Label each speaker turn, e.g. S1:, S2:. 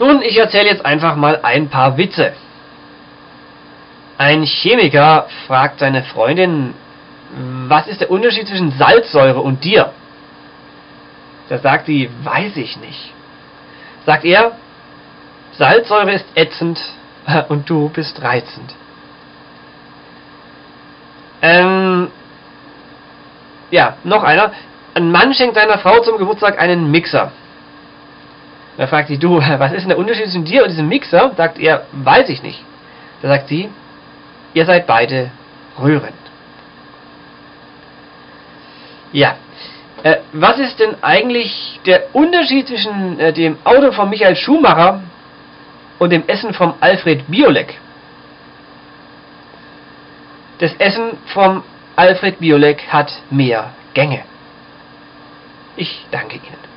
S1: Nun, ich erzähle jetzt einfach mal ein paar Witze. Ein Chemiker fragt seine Freundin, was ist der Unterschied zwischen Salzsäure und dir? Da sagt sie, weiß ich nicht. Sagt er, Salzsäure ist ätzend und du bist reizend. Ja, noch einer. Ein Mann schenkt seiner Frau zum Geburtstag einen Mixer. Da fragt sie, du, was ist denn der Unterschied zwischen dir und diesem Mixer? Sagt er, weiß ich nicht. Da sagt sie, ihr seid beide rührend. Ja, was ist denn eigentlich der Unterschied zwischen dem Auto von Michael Schumacher und dem Essen von Alfred Biolek? Das Essen von Alfred Biolek hat mehr Gänge. Ich danke Ihnen.